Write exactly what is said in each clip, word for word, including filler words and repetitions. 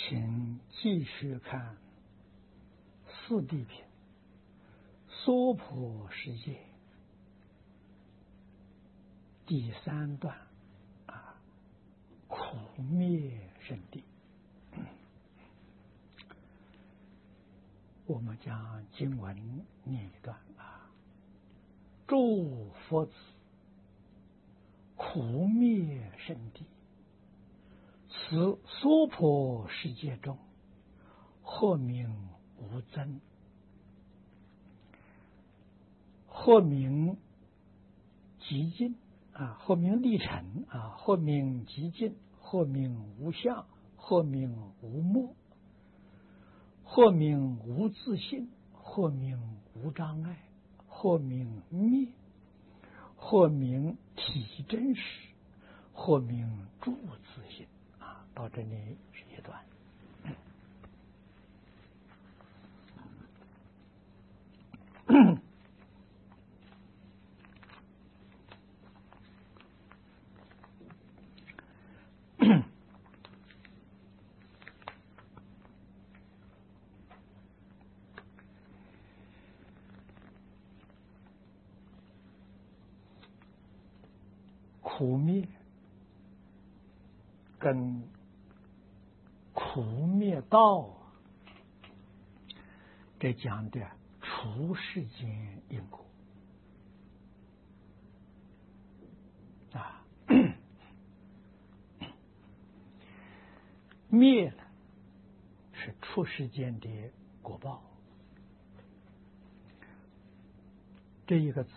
请继续看四谛品娑婆世界第三段啊，苦灭生谛。我们将经文念一段啊，诸佛子苦灭生谛，此娑婆世界中，或名无增，或名极尽啊，或名立尘啊，或名极尽，或名无相，或名无末，或名无自性，或名无障碍，或名灭，或名体真实，或名住自性啊。到这里是一段。苦灭跟苦灭道，这讲的除世间因果啊，灭了是出世间的果报。这一个字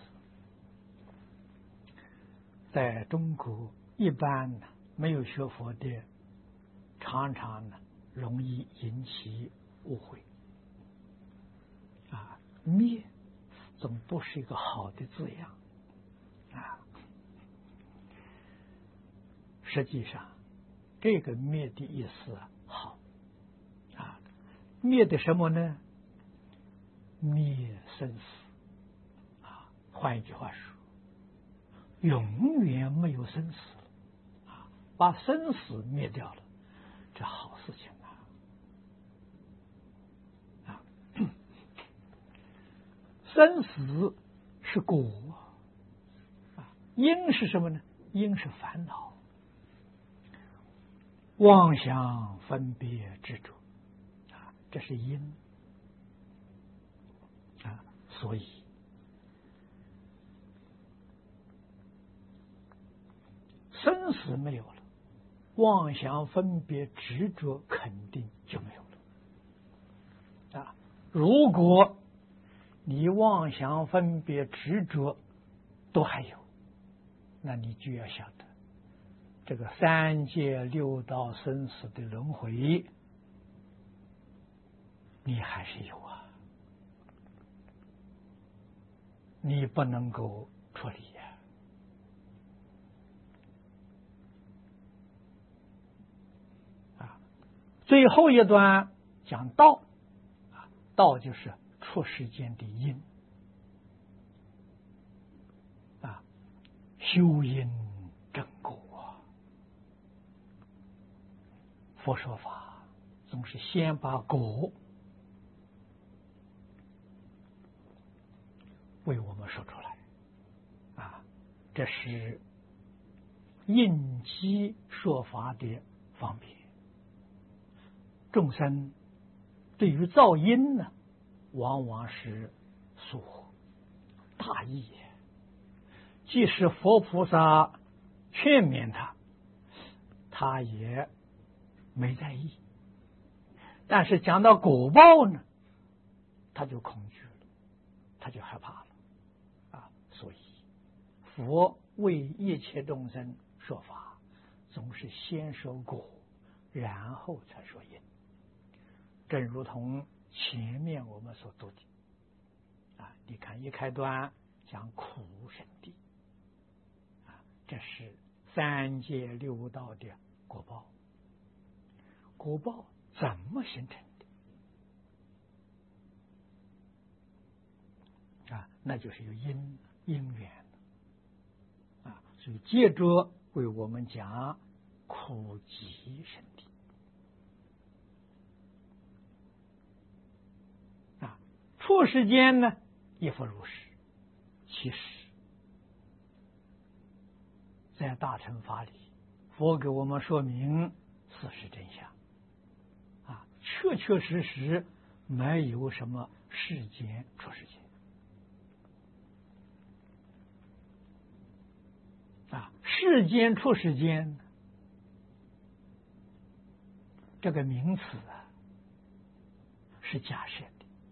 在中国一般呢，没有学佛的，常常呢容易引起误会啊。灭总不是一个好的字样啊。实际上，这个灭的意思好啊，灭的什么呢？灭生死啊。换一句话说，永远没有生死了啊，把生死灭掉了，这好事情啊！啊，生死是果啊，因是什么呢？因是烦恼、妄想、分别、执着啊，这是因啊，所以。生死没有了，妄想分别执着肯定就没有了啊！如果你妄想分别执着都还有，那你就要晓得这个三界六道生死的轮回你还是有啊，你不能够处理呀。最后一段讲道啊，道就是出世间的因啊，修因正果啊。佛说法总是先把果为我们说出来啊，这是应机说法的方便。众生对于造因呢，往往是疏忽大意，即使佛菩萨劝勉他，他也没在意。但是讲到果报呢，他就恐惧了，他就害怕了啊！所以佛为一切众生说法，总是先说果，然后才说因。正如同前面我们所读的啊，你看一开端讲苦生谛啊，这是三界六道的果报。果报怎么形成的啊？那就是有因因缘啊，所以接着为我们讲苦集生谛。 出世间呢，亦复如是。其实，在大乘法里，佛给我们说明事实真相啊，确确实实没有什么世间出世间啊，世间出世间这个名词啊是假设的。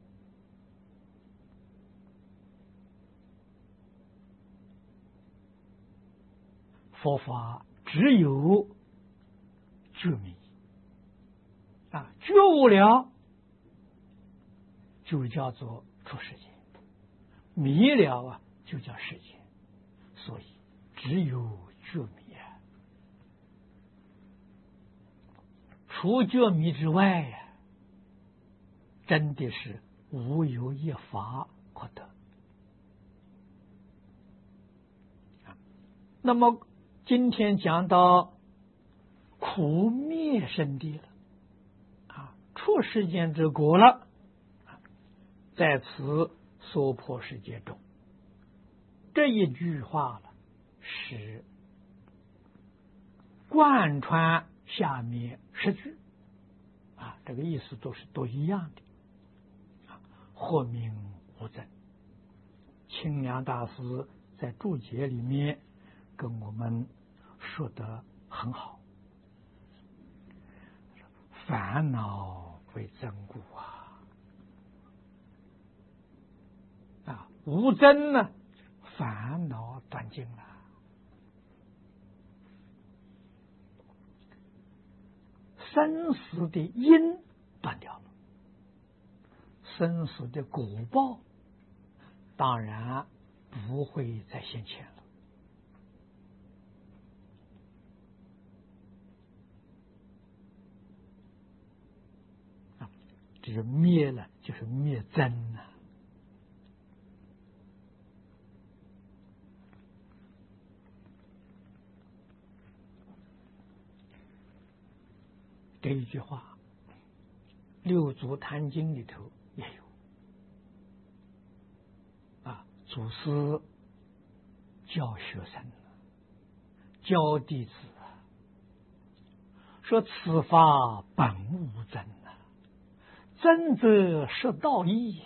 佛法只有觉迷啊，觉悟了就叫做出世间，迷了啊就叫世间，所以只有觉迷啊，除觉迷之外呀、啊，真的是无有一法可得。那么今天讲到苦灭生地了啊，出世间之果了，在此娑婆世界中，这一句话了是贯穿下面十句啊，这个意思都是都一样的。或名无争，清凉大师在注解里面跟我们说得很好，烦恼为真故啊，啊，无争呢，烦恼断尽了，生死的因断掉了，生死的果报当然不会再现前了。这个灭了，就是灭真啊！这一句话，《六祖坛经》里头也有啊。祖师教学生，教弟子啊，说此法本无真啊。真则是道义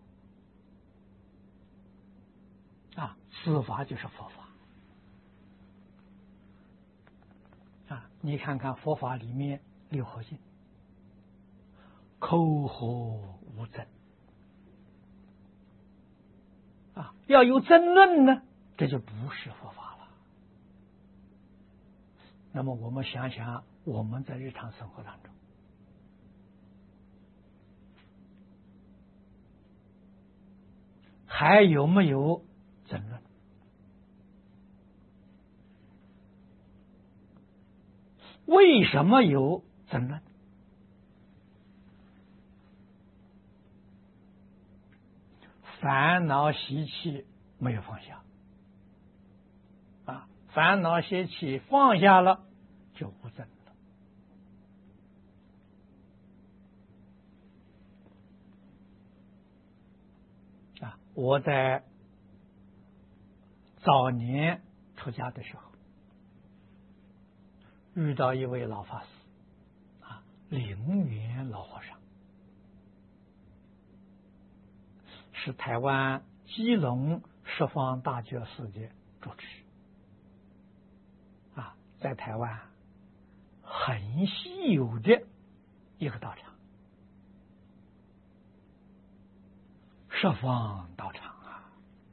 啊，此法就是佛法啊。你看看佛法里面六合敬，口合无争啊，要有争论呢，这就不是佛法了。那么我们想想，我们在日常生活当中，还有没有争论？为什么有争论？烦恼习气没有放下啊，烦恼习气放下了，就无争了啊。我在早年出家的时候，遇到一位老法师啊，灵源老和尚，是台湾基隆十方大觉寺的主持啊，在台湾很稀有的一个道场，十方道场啊，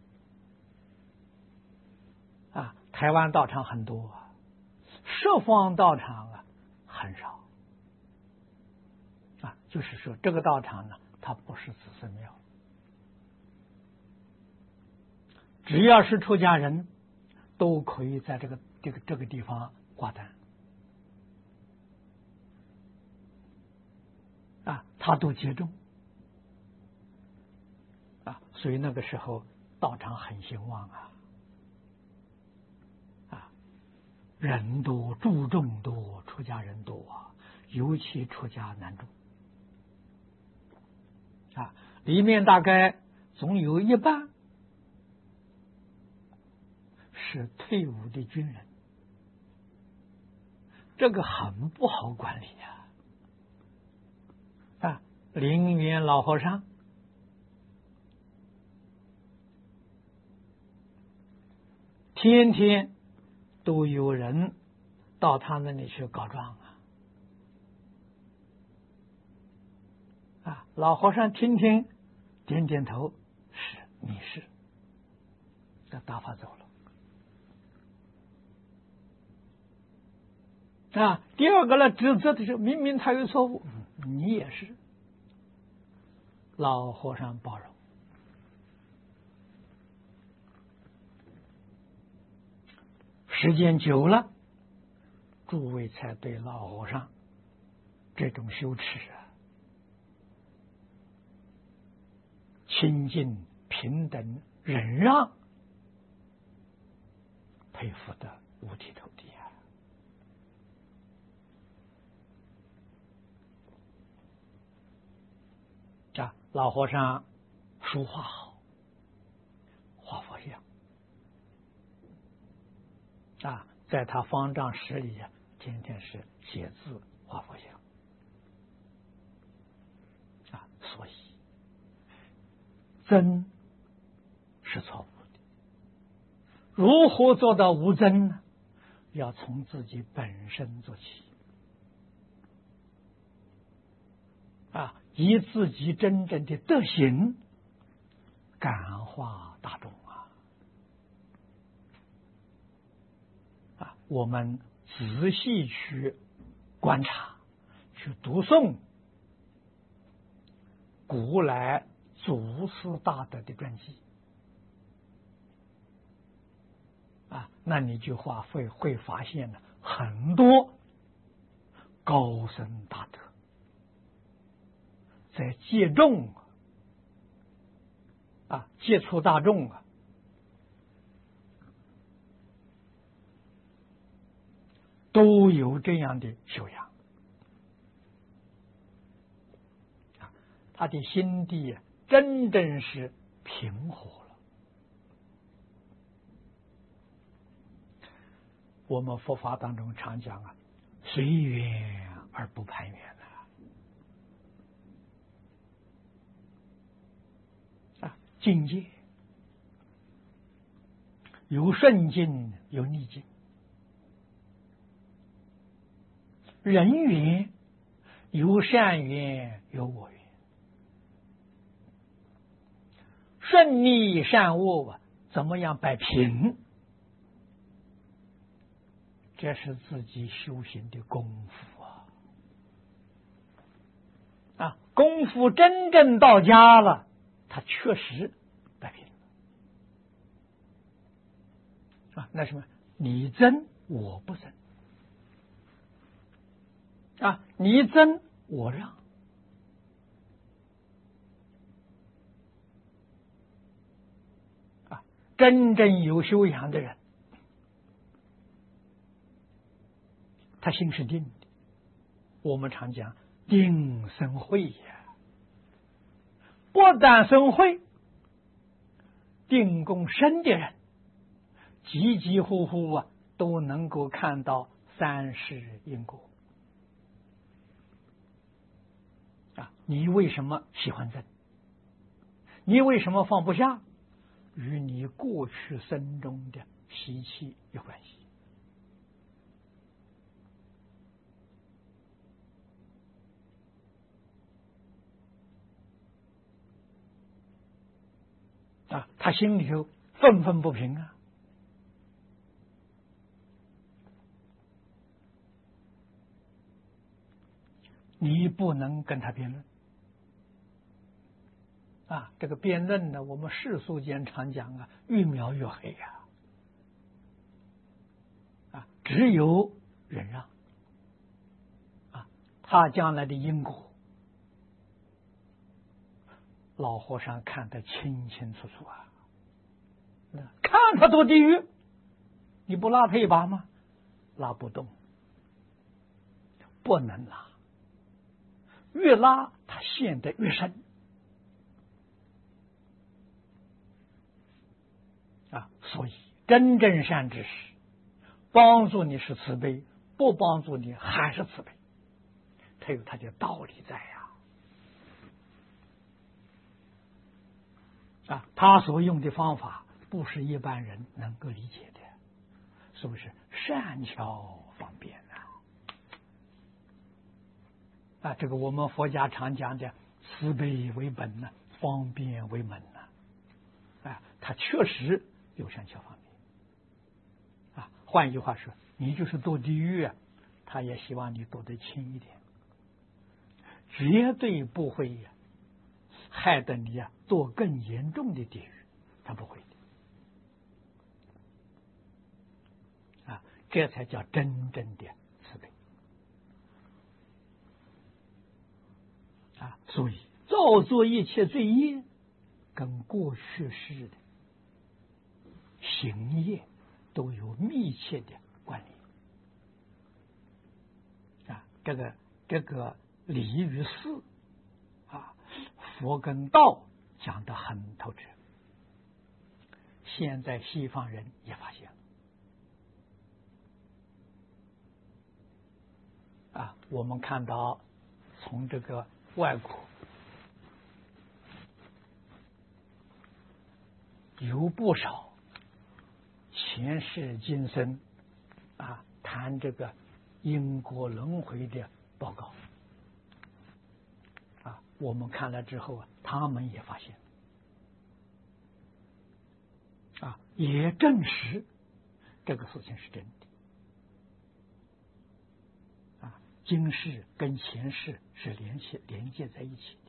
啊，台湾道场很多啊，十方道场啊很少啊，就是说这个道场呢，它不是子孙庙，只要是出家人都可以在这个这个这个地方挂单啊，他都接种啊，所以那个时候道场很兴旺啊，啊，人多，注重多，出家人多啊，尤其出家难住啊， 里面大概总有一半是退伍的军人，这个很不好管理呀！啊，陵园老和尚天天都有人到他那里去告状啊！啊，老和尚听听，点点头，是你是，这打发走了。啊，第二个呢，指责的是明明他有错误，你也是。老和尚包容，时间久了，诸位才对老和尚这种羞耻啊、亲近、平等、忍让，佩服的五体投地啊！啊，老和尚书画好，画佛像啊，在他方丈室里啊，天天是写字画佛像啊，所以真是错误的。如何做到无真呢？要从自己本身做起啊，以自己真正的德行感化大众啊！啊，我们仔细去观察、去读诵古来祖师大德的传记啊，那你就话会会发现了很多高僧大德在接众啊，接触大众啊，都有这样的修养啊，他的心地真正是平和了。我们佛法当中常讲啊，随缘而不攀缘啊，啊，境界有顺境有逆境，人缘有善缘有恶缘，顺逆善恶啊，怎么样摆平？这是自己修行的功夫啊！啊，功夫真正到家了，他确实摆平了啊！那什么，你争我不争啊，你争我让啊！真正有修养的人，他心是定的。我们常讲定生慧呀，不但生慧，定功深的人，急急呼呼啊，都能够看到三世因果啊！你为什么喜欢争？你为什么放不下？与你过去生中的习气有关系。啊，他心里头愤愤不平啊！你不能跟他辩论啊！这个辩论呢，我们世俗间常讲啊，越描越黑呀！啊，只有忍让啊，他将来的因果，老和尚看得清清楚楚啊！看他堕地狱，你不拉他一把吗？拉不动，不能拉，越拉他陷得越深所以真正善知识帮助你是慈悲，不帮助你还是慈悲，它有它的道理在呀。啊，他所用的方法不是一般人能够理解的，是不是善巧方便啊？啊，这个我们佛家常讲的慈悲为本呢、啊，方便为门呢、啊，啊，它确实有善巧方便。啊，换一句话说，你就是堕地狱啊，他也希望你堕得轻一点，绝对不会呀、啊。害得你呀、啊、堕更严重的地狱，他不会的啊，这才叫真正的慈悲啊！所以造作一切罪业，跟过去世的行业都有密切的关联啊！这个这个理与事啊。佛跟道讲得很透彻，现在西方人也发现了啊。我们看到从这个外国有不少前世今生啊谈这个因果轮回的报告。我们看了之后啊，他们也发现啊，也证实这个事情是真的啊，今世跟前世是联系连接在一起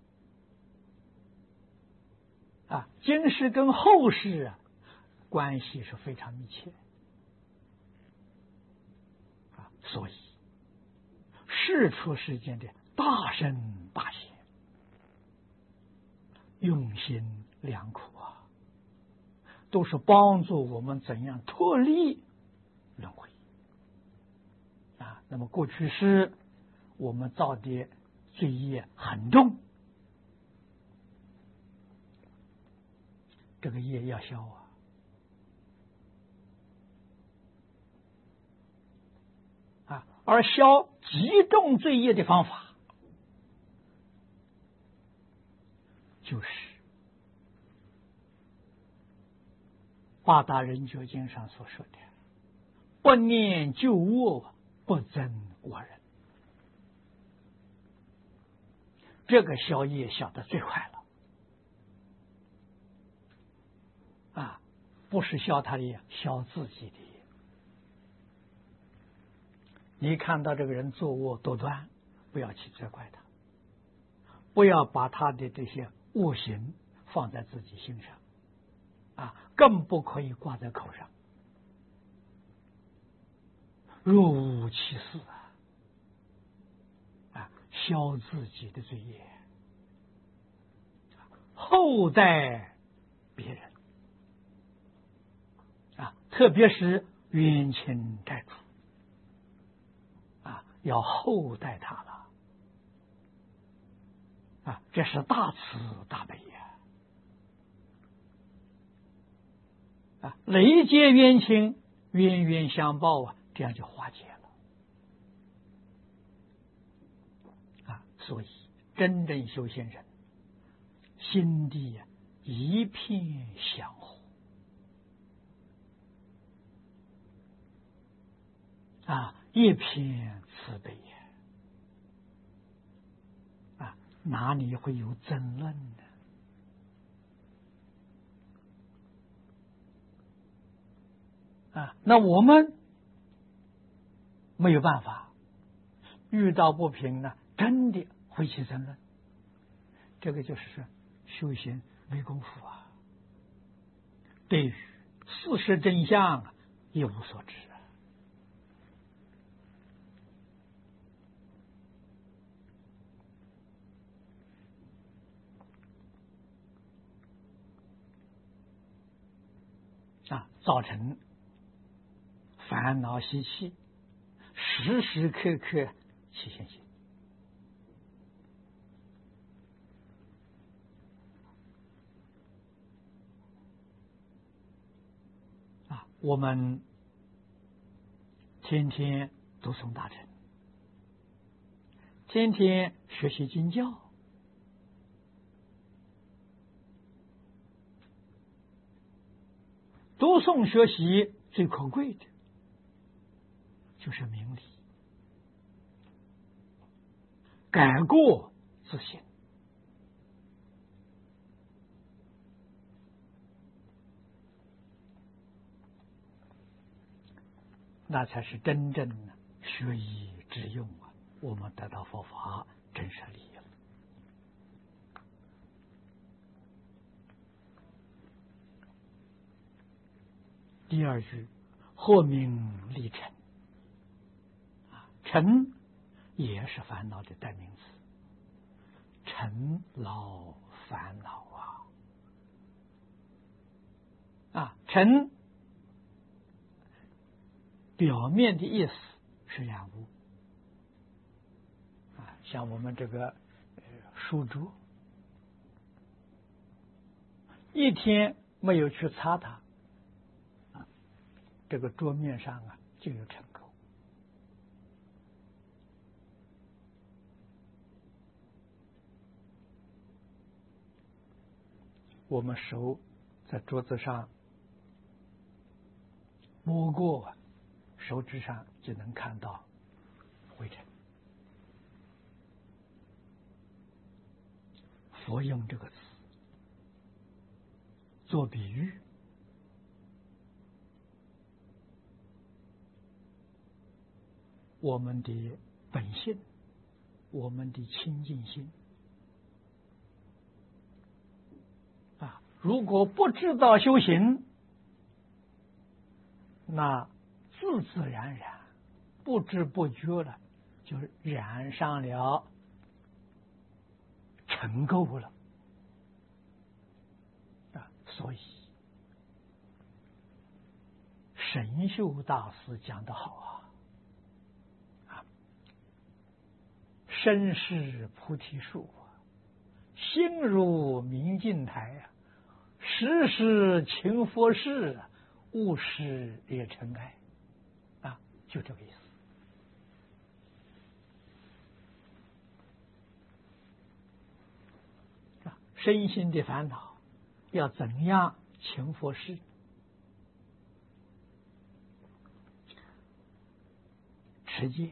的啊，今世跟后世啊关系是非常密切啊，所以世出世间的大圣大贤用心良苦啊，都是帮助我们怎样脱离轮回啊。那么过去世我们造的罪业很重，这个业要消啊啊，而消极重罪业的方法就是八大人觉经上所说的不念旧恶，不增过人，这个消业消得最快了啊！不是消他的业，消自己的业。你看到这个人作恶多端，不要去责怪他，不要把他的这些恶行放在自己心上啊，更不可以挂在口上，若无其事啊！啊，消自己的罪业，厚待别人啊，特别是冤亲债主啊，要厚待他了啊，这是大慈大悲呀！啊，累劫冤亲，冤冤相报啊，这样就化解了啊！所以真正修行人心地呀、啊、一片祥和啊，一片慈悲呀啊，哪里会有争论呢？啊，那我们没有办法，遇到不平呢，真的会起争论。这个就是说，修行没功夫啊，对于事实真相啊一无所知啊，啊，造成烦恼习气，时时刻刻起现行。 我们天天读诵大乘，天天学习经教，读诵学习最可贵的就是明理，改过自新。那才是真正的学以致用啊！我们得到佛法真实利益了。第二句，或名利尘啊，尘也是烦恼的代名词，尘劳烦恼啊啊，尘。表面的意思是染污啊，像我们这个呃书桌，一天没有去擦它啊，这个桌面上啊就有尘垢。我们手在桌子上摸过，手指上就能看到灰尘。佛用这个词做比喻，我们的本性，我们的清净心啊，如果不知道修行，那自自然然不知不觉了就染上了尘垢了啊！所以神秀大师讲得好啊啊，身是菩提树啊，心如明镜台啊，时时勤佛事，勿使惹尘埃啊，就这个意思。身心的烦恼要怎样勤佛事？持戒、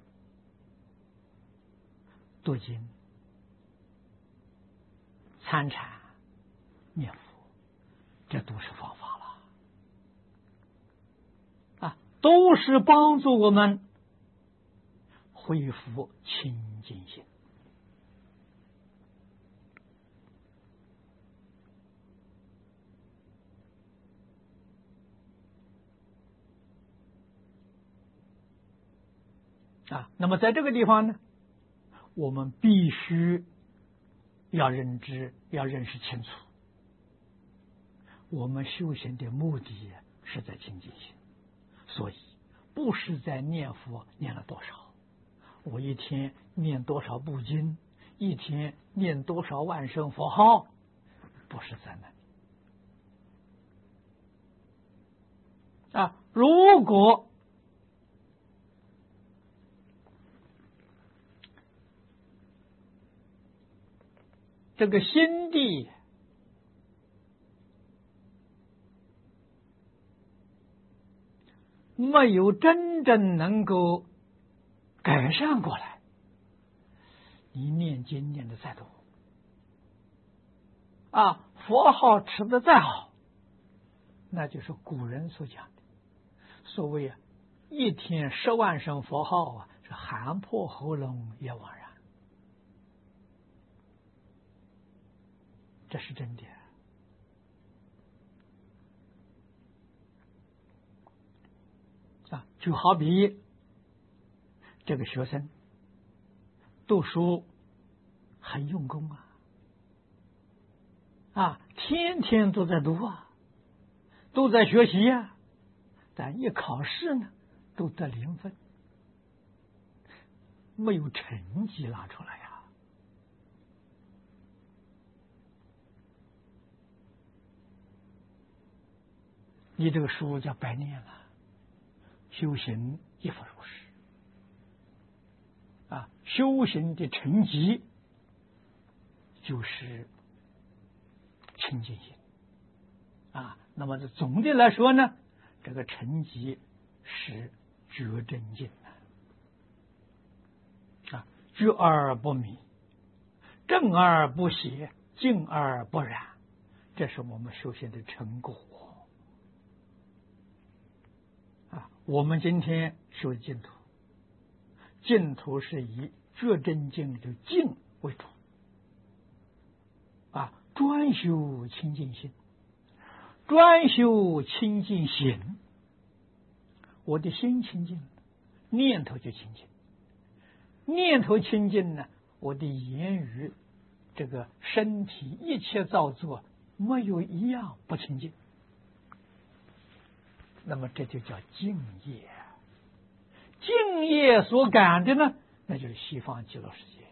读经、参禅、念佛，这都是方法了啊，都是帮助我们恢复清净心。啊，那么在这个地方呢，我们必须要认知，要认识清楚，我们修行的目的是在清净心，所以不是在念佛念了多少，我一天念多少部经，一天念多少万声佛号，不是在那啊。如果这个心地没有真正能够改善过来，你念经念的再多啊，佛号持的再好，那就是古人所讲的所谓啊，一天十万声佛号啊，是喊破喉咙也枉然。这是真的啊！就好比这个学生读书很用功啊，啊，天天都在读啊，都在学习啊，但一考试呢，都得零分，没有成绩拿出来呀。 你这个书叫白念了，修行亦复如是。啊，修行的成绩就是清净心。啊，那么这总的来说呢，这个成绩是觉真境啊，觉而不迷，正而不邪，静而不染，这是我们修行的成果。啊，我们今天修净土，净土是以觉真境的静为主，啊，专修清净心，专修清净行。我的心清净，念头就清净，念头清净呢，我的言语、这个身体一切造作没有一样不清净。那么这就叫净业，净业所感的呢，那就是西方极乐世界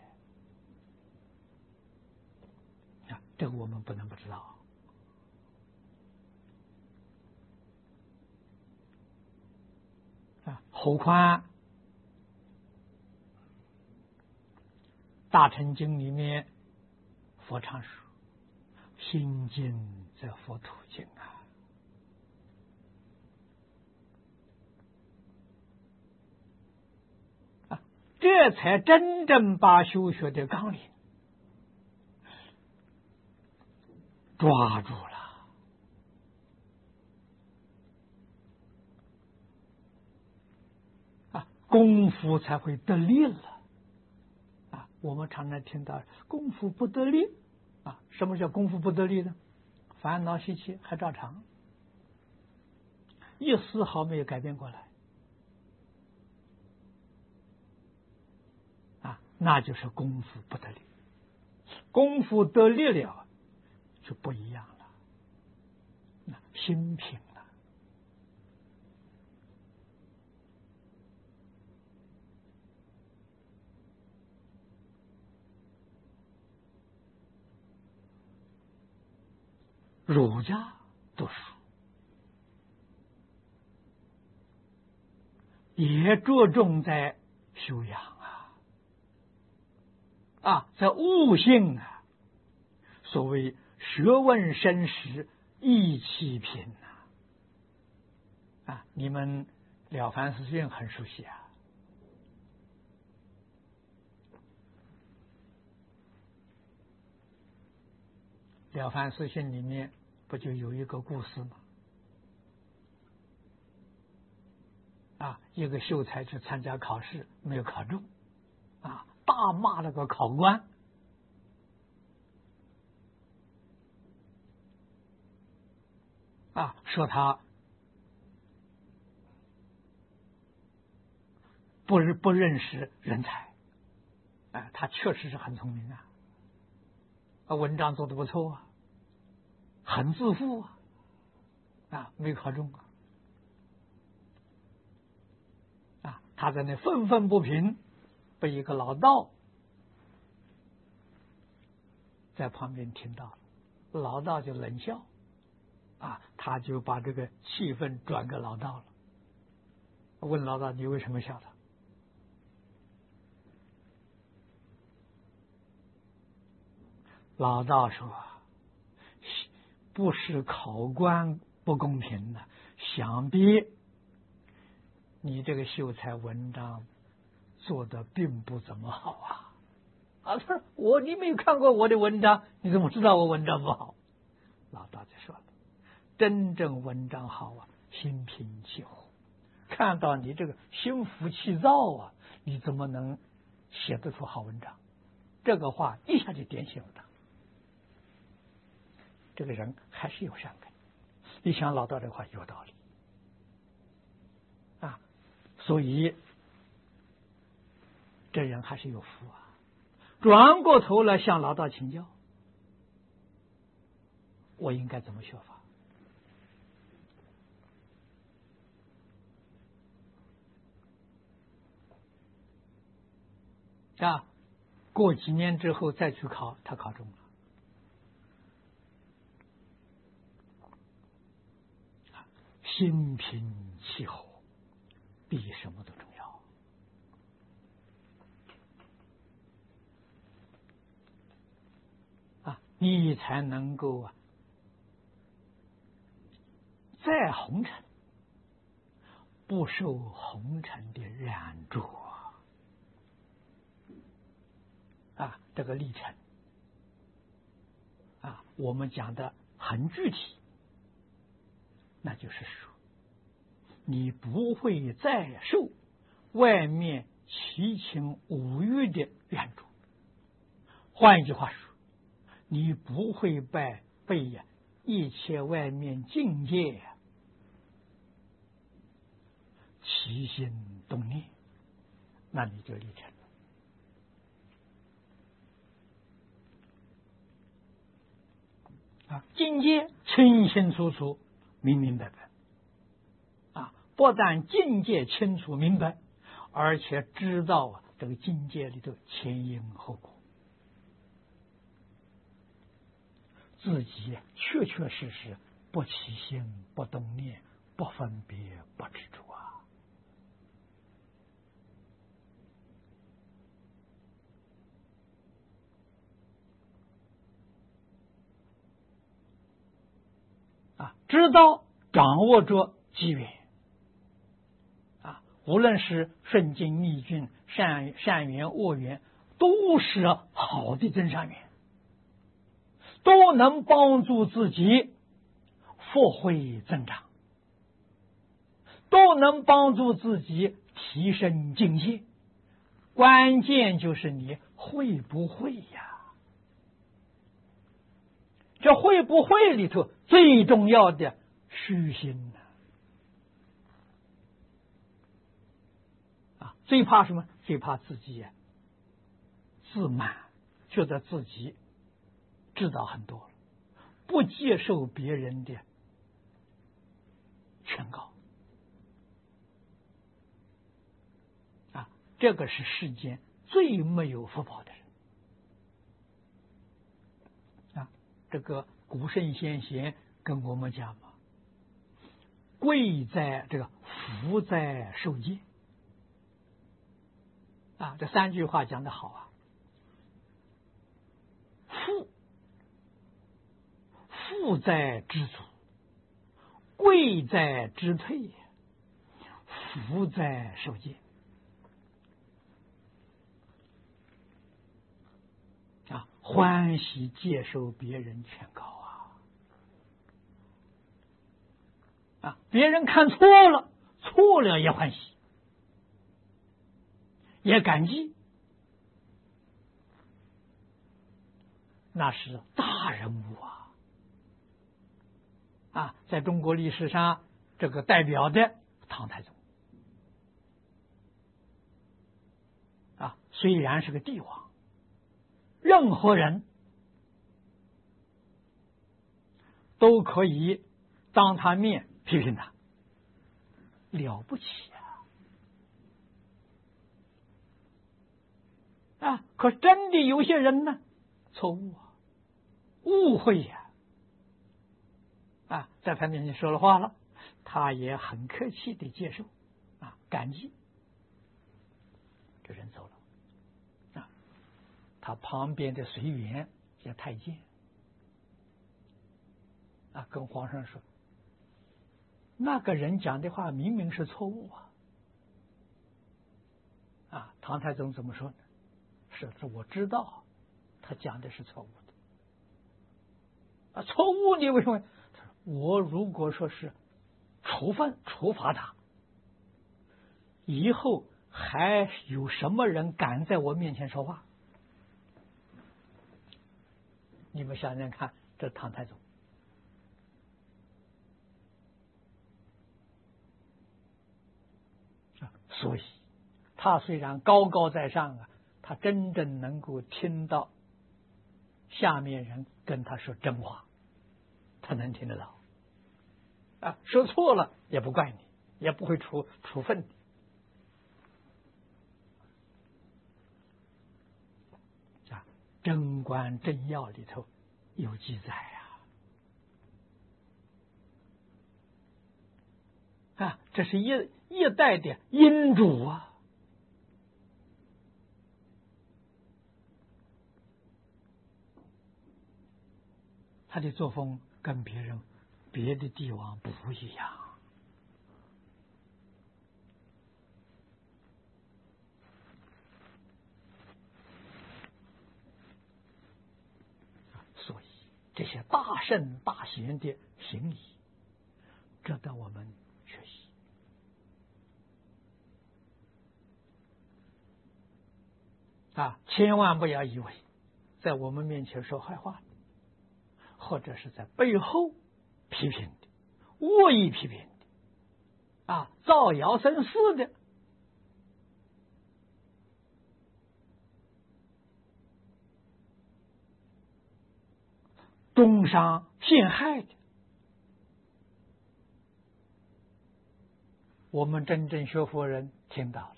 啊，这个我们不能不知道啊。后宽大乘经里面佛常说，心净则佛土净啊。这才真正把修学的纲领抓住了啊，功夫才会得力了啊。我们常常听到功夫不得力啊，什么叫功夫不得力呢？烦恼习气还照常，一丝毫没有改变过来。那就是功夫不得力，功夫得力了就不一样了，那心平了。儒家读书也着重在修养啊，在悟性啊，所谓学问深时意气平啊，啊，你们了凡四训很熟悉啊。了凡四训里面不就有一个故事吗？啊，一个秀才去参加考试，没有考中，啊。大骂那个考官啊，说他不不认识人才，哎、啊，他确实是很聪明啊，啊，文章做得不错啊，很自负啊，啊，没考中啊，啊，他在那愤愤不平。被一个老道在旁边听到了，老道就冷笑，啊，他就把这个气氛转给老道了，问老道：“你为什么笑他？”老道说：“不是考官不公平的，想必你这个秀才文章做的并不怎么好啊！”啊，他说：“我你没有看过我的文章，你怎么知道我文章不好？”老道就说了：“真正文章好啊，心平气和。看到你这个心浮气躁啊，你怎么能写得出好文章？”这个话一下就点醒了他。这个人还是有善根，一想老道这话有道理啊，所以这人还是有福啊。转过头来向老道请教，我应该怎么学法啊？过几年之后再去考，他考中了。 心平气和比什么都重要啊！你才能够啊，在红尘不受红尘的染著啊！这个历程啊，我们讲的很具体，那就是说，你不会再受外面七情五欲的染著。换一句话说，你不会被被呀一切外面境界起心动念，那你就立成了啊！境界清清楚楚、明明白白啊！不但境界清楚明白，而且知道啊这个境界里头前因后果，自己确确实实不起心、不动念、不分别、不执着啊！啊，知道掌握着机缘啊，无论是顺境逆境、善善缘恶缘，都是好的真善缘，都能帮助自己福慧增长，都能帮助自己提升境界。关键就是你会不会呀？这会不会里头最重要的虚心呢？啊，最怕什么？最怕自己啊自满，觉得自己知道很多了，不接受别人的劝告啊，这个是世间最没有福报的人啊。这个古圣先贤跟我们讲嘛，贵在这个福在受戒啊，这三句话讲得好啊。富富在知足，贵在知退，福在受戒啊，欢喜接受别人劝告啊啊，别人看错了，错了也欢喜，也感激，那是大人物啊！啊，在中国历史上，这个代表的唐太宗啊，虽然是个帝王，任何人都可以当他面批评他，了不起啊！啊，可真的有些人呢，错误啊，误会呀、啊，啊，在他面前说了话了，他也很客气的接受，啊，感激，这人走了，啊，他旁边的随员叫太监，啊，跟皇上说，那个人讲的话明明是错误啊，啊，唐太宗怎么说呢？是，是我知道他讲的是错误的，啊，错误你为什么？我如果说是处分处罚他，以后还有什么人敢在我面前说话？你们想想看，这唐太宗啊，所以他虽然高高在上啊，他真正能够听到下面人跟他说真话，他能听得到啊，说错了也不怪你，也不会处处分你啊。贞观政要里头有记载啊， 啊，这是一一代的因主啊。他的作风跟别人、别的帝王不一样。所以这些大圣大贤的行仪，值得我们学习啊！千万不要以为在我们面前说坏话，或者是在背后批评的、恶意批评的啊、造谣生事的，中伤陷害的，我们真正学佛人听到了，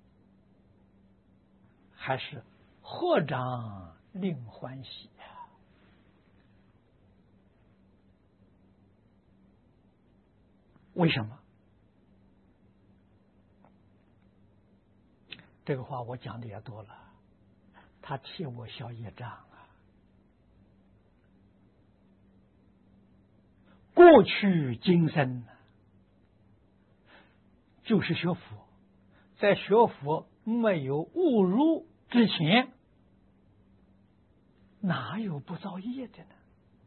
还是合掌令欢喜呀、啊！为什么？这个话我讲的也多了，他替我消业障啊。过去今生就是学佛，在学佛没有误入之前，哪有不造业的呢？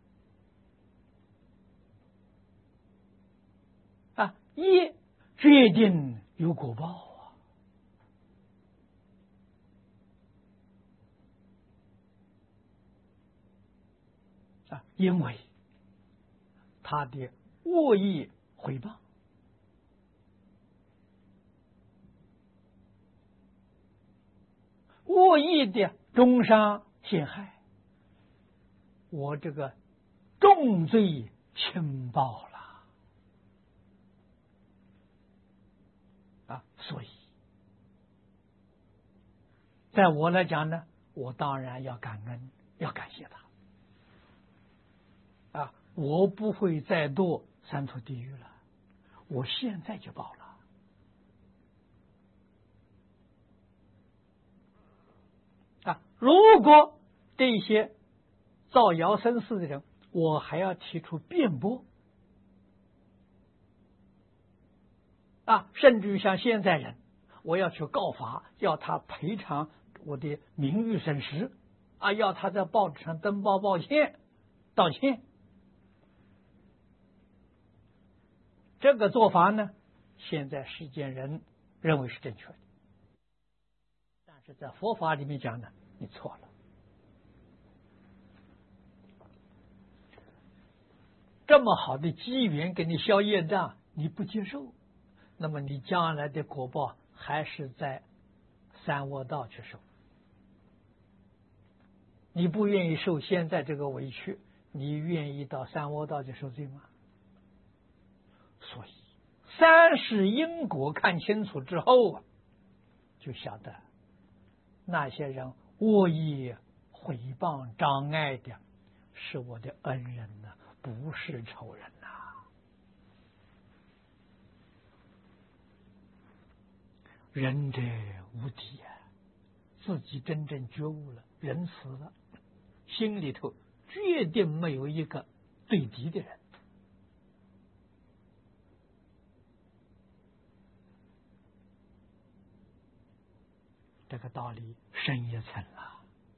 啊，业决定有果报啊！啊，因为他的恶意回报，恶意的中伤陷害，我这个重罪轻报了啊！所以，在我来讲呢，我当然要感恩，要感谢他啊！我不会再堕三途地狱了，我现在就报了啊！如果这些造谣生事的人，我还要提出辩驳啊，甚至于像现在人，我要去告发，要他赔偿我的名誉损失啊，要他在报纸上登报抱歉道歉。这个做法呢，现在世间人认为是正确的，但是在佛法里面讲呢，你错了。这么好的机缘给你消业障，你不接受，那么你将来的果报还是在三恶道去受。你不愿意受现在这个委屈，你愿意到三恶道去受罪吗？所以三世因果看清楚之后啊，就晓得那些人恶意毁谤障碍的是我的恩人呐、啊，不是仇人呐、啊。仁者无敌啊，自己真正觉悟了，仁慈了，心里头决定没有一个对敌的人。这个道理深一层了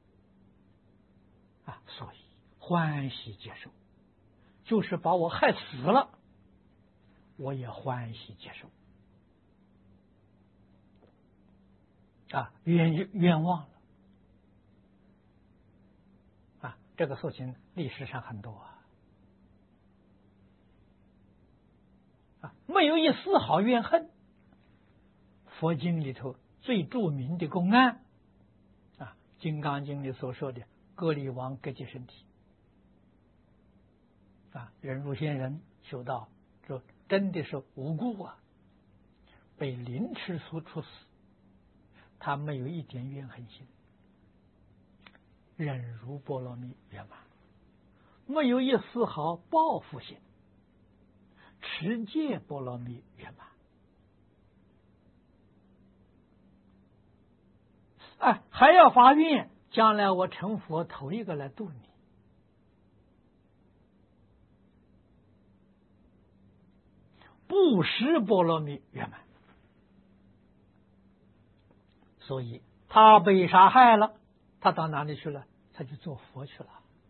啊，所以欢喜接受，就是把我害死了，我也欢喜接受啊，冤冤枉了啊，这个事情历史上很多啊，啊，没有一丝毫怨恨。佛经里头最著名的公案啊，《金刚经》里所说的割礼王割截身体啊，忍辱仙人修道，说真的是无辜啊，被凌迟所处死，他没有一点怨恨心，忍辱波罗蜜圆满，没有一丝毫报复心， 持戒波罗蜜圆满。哎，还要发愿，将来我成佛头一个来度你。布施波罗蜜圆满。所以他被杀害了，他到哪里去了？他去做佛去了。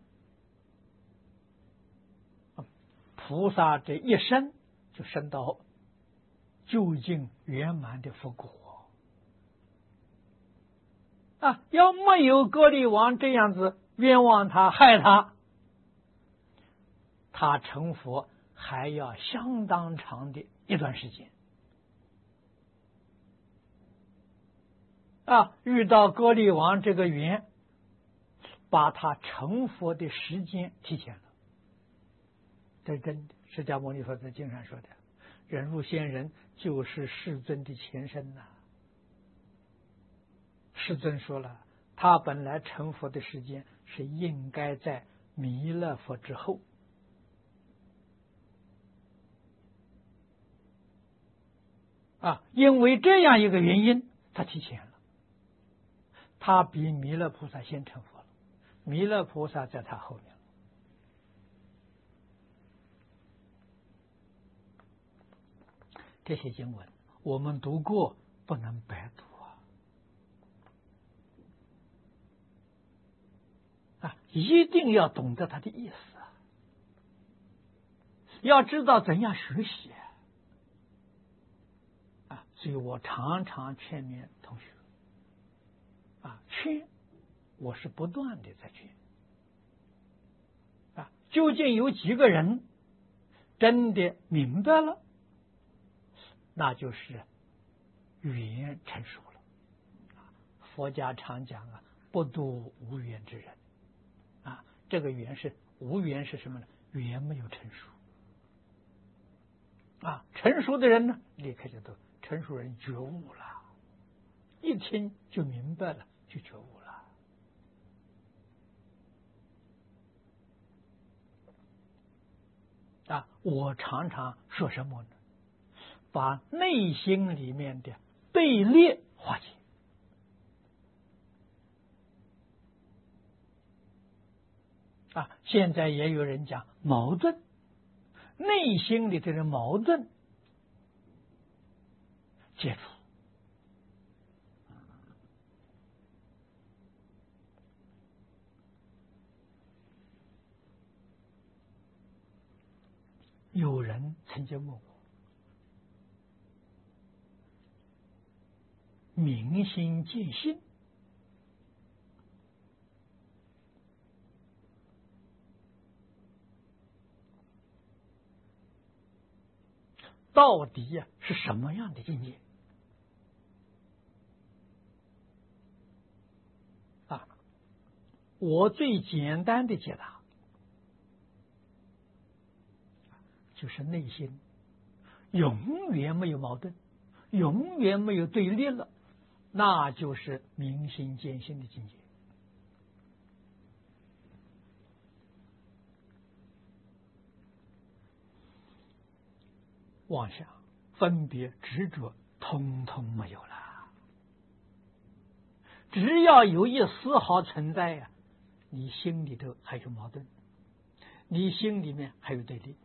菩萨这一生就升到究竟圆满的佛果啊！要没有歌利王这样子冤枉他害他，他成佛还要相当长的一段时间啊！遇到歌利王这个缘，把他成佛的时间提前了。这是真的，释迦牟尼佛在经上说的，忍辱仙人就是世尊的前身呐、啊。世尊说了，他本来成佛的时间是应该在弥勒佛之后啊，因为这样一个原因，他提前了，他比弥勒菩萨先成佛了，弥勒菩萨在他后面了。这些经文我们读过，不能白读啊！啊，一定要懂得它的意思啊！要知道怎样学习啊！所以我常常劝勉同学啊，劝我是不断的在劝啊，究竟有几个人真的明白了？那就是缘成熟了。佛家常讲啊，不度无缘之人啊，这个缘是无缘是什么呢？缘没有成熟啊，成熟的人呢，立刻就都成熟人觉悟了，一听就明白了，就觉悟了啊。我常常说什么呢？把内心里面的对立化解啊！现在也有人讲矛盾，内心里头的矛盾解除。有人曾经问我，明心见性到底呀、啊、是什么样的境界啊？我最简单的解答就是内心永远没有矛盾，永远没有对立了，那就是明心见性的境界。妄想、分别、执着，通通没有了。只要有一丝毫存在呀、啊，你心里头还有矛盾，你心里面还有对立。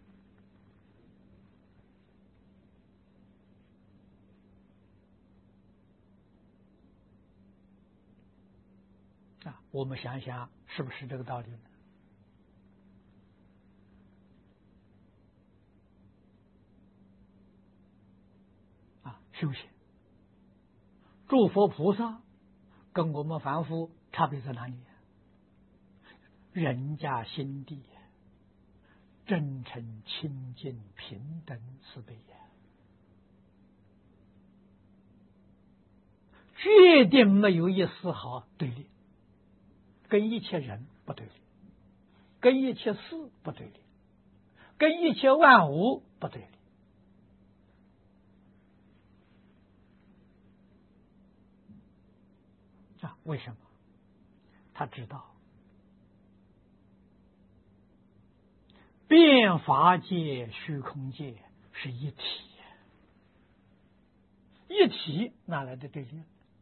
啊，我们想想，是不是这个道理呢？啊，修行，诸佛菩萨跟我们凡夫差别在哪里？人家心地真诚、清净、平等、慈悲呀，决定没有一丝毫对立。跟一切人不对立，跟一切事不对立，跟一切万物不对立啊！为什么？他知道变法界、虚空界是一体，一体哪来的对立？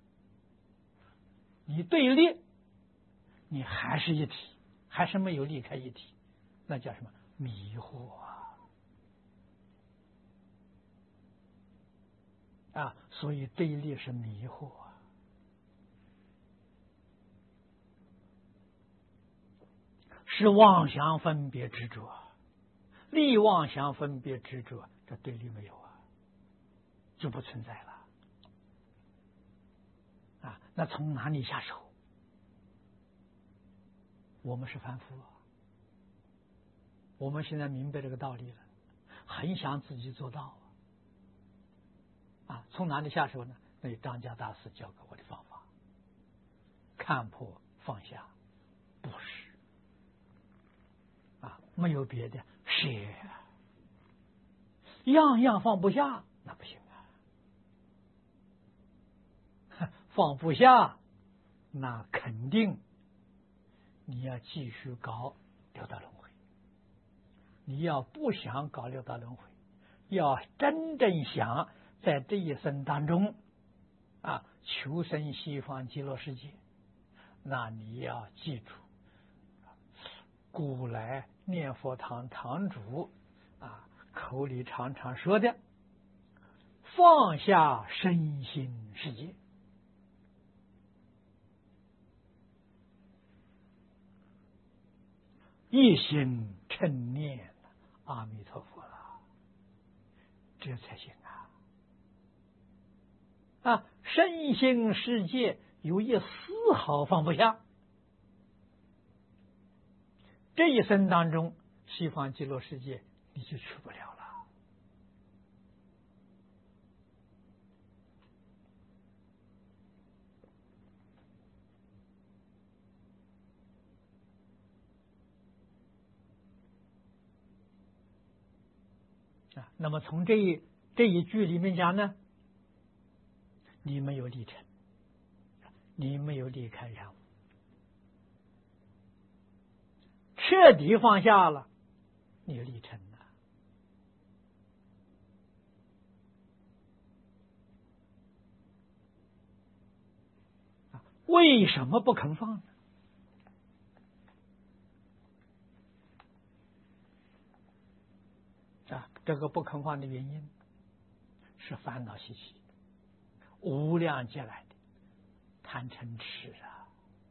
你对立，你还是一体，还是没有离开一体，那叫什么？迷惑啊！啊，所以对立是迷惑啊。是妄想分别执着，立妄想分别执着，这对立没有啊，就不存在了啊。那从哪里下手？我们是凡夫啊，我们现在明白这个道理了，很想自己做到啊。从哪里下手呢？那张家大师教给我的方法：看破放下，不是。啊，没有别的，是样样放不下，那不行啊！放不下，那肯定你要继续搞六道轮回。你要不想搞六道轮回，要真正想在这一生当中啊求生西方极乐世界，那你要记住古来念佛堂堂主啊口里常常说的放下身心世界，一心称念阿弥陀佛了，这才行啊！啊，身心世界有一丝毫放不下，这一生当中，西方极乐世界你就去不了了。啊，那么从这一这一句里面讲呢，你没有离尘，你没有离开染污，彻底放下了，你离尘了。啊，为什么不肯放呢？啊，这个不肯放的原因是烦恼习气，无量劫来的贪嗔痴啊！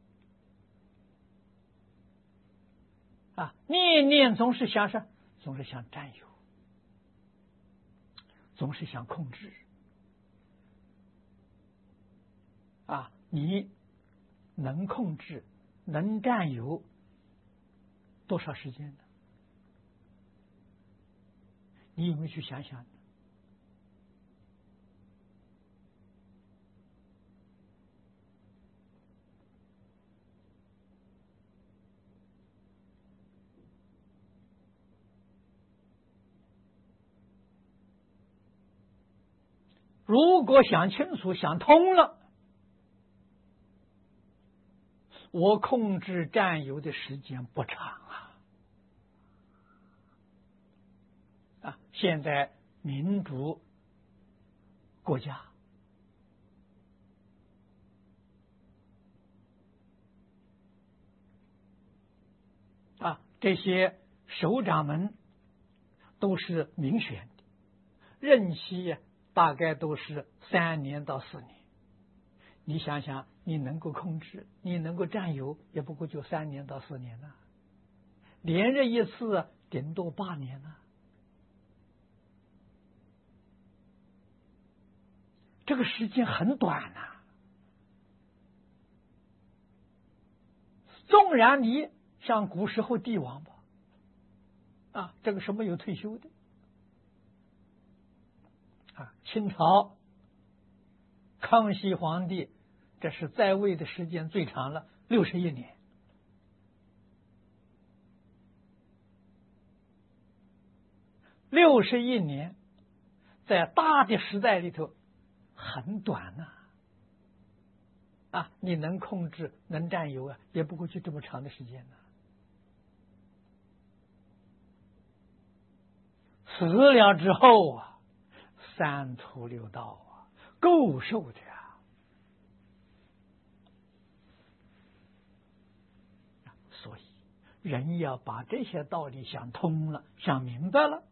啊，念念总是想什，总是想占有，总是想控制。啊，你能控制、能占有多少时间呢？你有没有去想想呢？如果想清楚、想通了，我控制占有的时间不长啊！啊，现在民主国家啊，这些首长们都是民选的，任期大概都是三年到四年。你想想，你能够控制，你能够占有，也不过就三年到四年了，连任一次顶多八年了。这个时间很短呐、啊。纵然你像古时候帝王吧，啊，这个是没有退休的。啊，清朝康熙皇帝，这是在位的时间最长了，六十一年。六十一年，在大的时代里头很短呐、啊。啊，你能控制、能占有啊，也不过就这么长的时间呢、 死了之后啊，三途六道啊，够受的啊。所以人要把这些道理想通了，想明白了，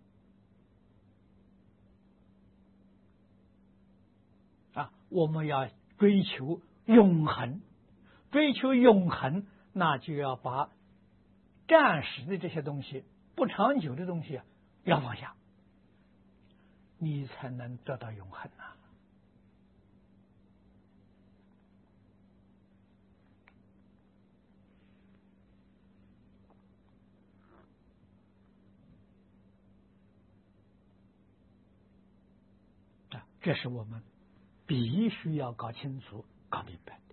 啊，我们要追求永恒，追求永恒，那就要把暂时的这些东西、不长久的东西啊，要放下，你才能得到永恒啊！啊，这是我们必须要搞清楚、搞明白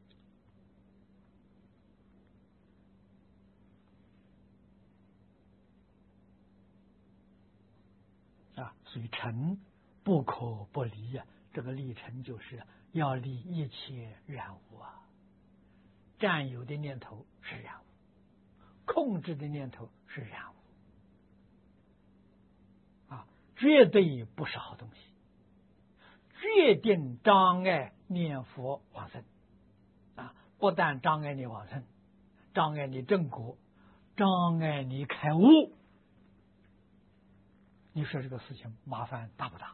的啊！所以诚不可不离啊，这个立诚就是要离一切染污啊。占有的念头是染污，控制的念头是染污啊，绝对不是好东西，决定障碍念佛往生啊！不但障碍你往生，障碍你正果，障碍你开悟。你说这个事情麻烦大不大？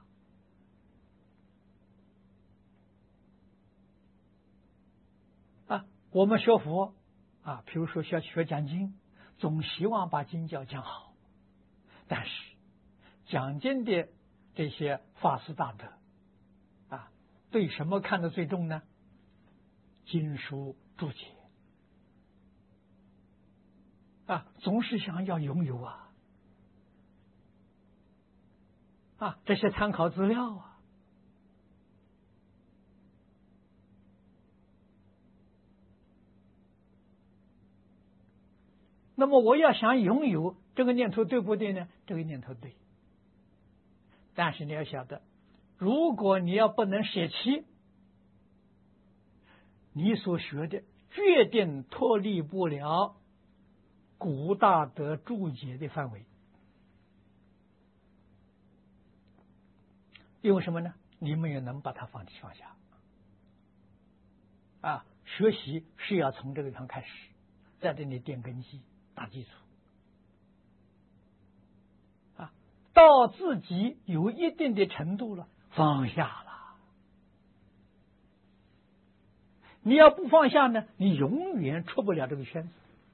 啊，我们学佛啊，比如说学学讲经，总希望把经教讲好，但是讲经的这些法师大德啊，对什么看得最重呢？经书注解啊，总是想要拥有啊啊，这些参考资料啊。那么我要想拥有这个念头对不对呢？这个念头对，但是你要晓得，如果你要不能舍弃，你所学的决定脱离不了古大德注解的范围。因为什么呢？你们也能把它放放下啊！学习是要从这个地方开始，在这里垫根基、打基础啊，到自己有一定的程度了，放下了。你要不放下呢，你永远出不了这个圈子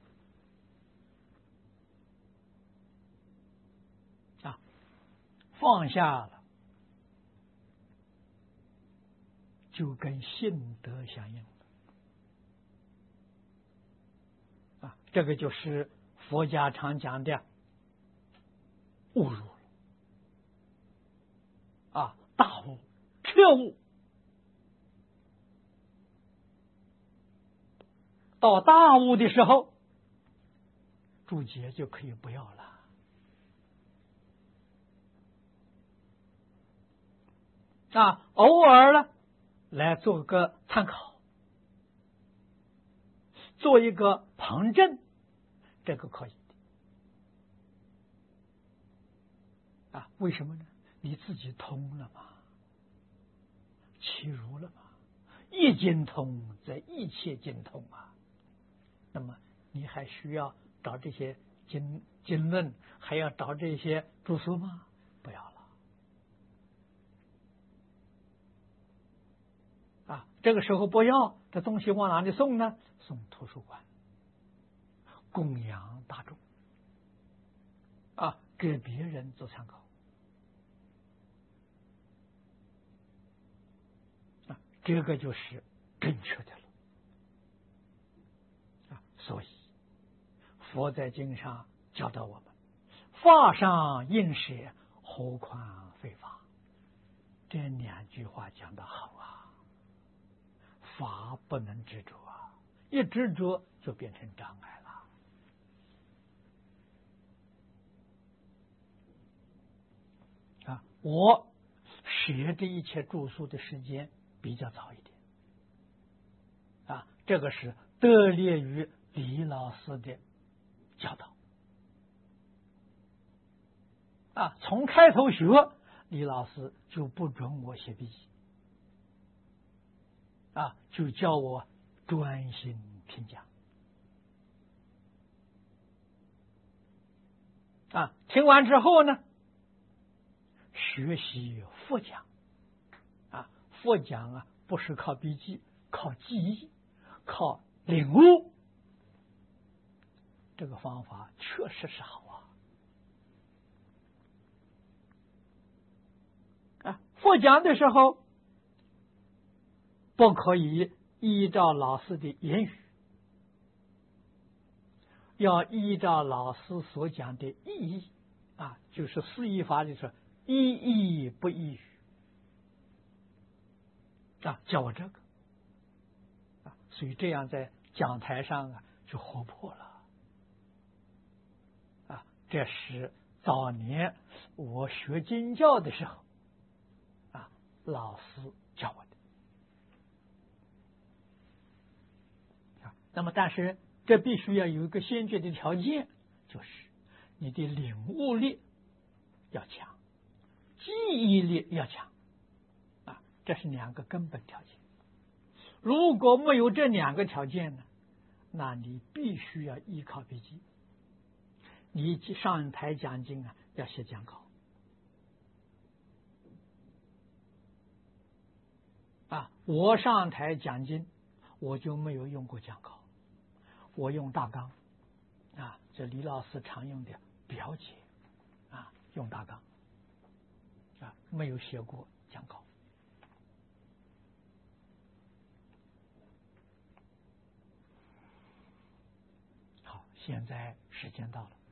啊！放下了，就跟性德相应了啊！这个就是佛家常讲的悟入啊，大悟、彻悟。到大悟的时候，注解就可以不要了啊！偶尔呢，来做个参考，做一个旁证，这个可以的啊？为什么呢？你自己通了嘛，其如了嘛，一经通则一切经通啊。那么你还需要找这些经经论，还要找这些著书吗？不要了啊！这个时候不要，这东西往哪里送呢？送图书馆，供养大众啊，给别人做参考啊，这个就是正确的了。所以佛在经上教导我们，法上应舍，何况非法。这两句话讲得好啊，法不能执着啊，一执着就变成障碍了啊！我学这一切著书的时间比较早一点啊，这个是得力于李老师的教导啊，从开头学，李老师就不准我写笔记，啊，就叫我专心听讲。啊，听完之后呢，学习佛讲。啊，佛讲啊，不是靠笔记，靠记忆，靠领悟。这个方法确实是好啊！啊，佛讲的时候不可以依照老师的言语，要依照老师所讲的意义啊，就是四依法里说一义不异语啊，教我这个啊，所以这样在讲台上啊就活泼了。这是早年我学经教的时候，啊，老师教我的。啊，那么但是这必须要有一个先决的条件，就是你的领悟力要强，记忆力要强，啊，这是两个根本条件。如果没有这两个条件呢，那你必须要依靠笔记。你上台讲经啊，要写讲稿啊！我上台讲经，我就没有用过讲稿，我用大纲啊，这李老师常用的表解啊，用大纲啊，没有写过讲稿。好，现在时间到了。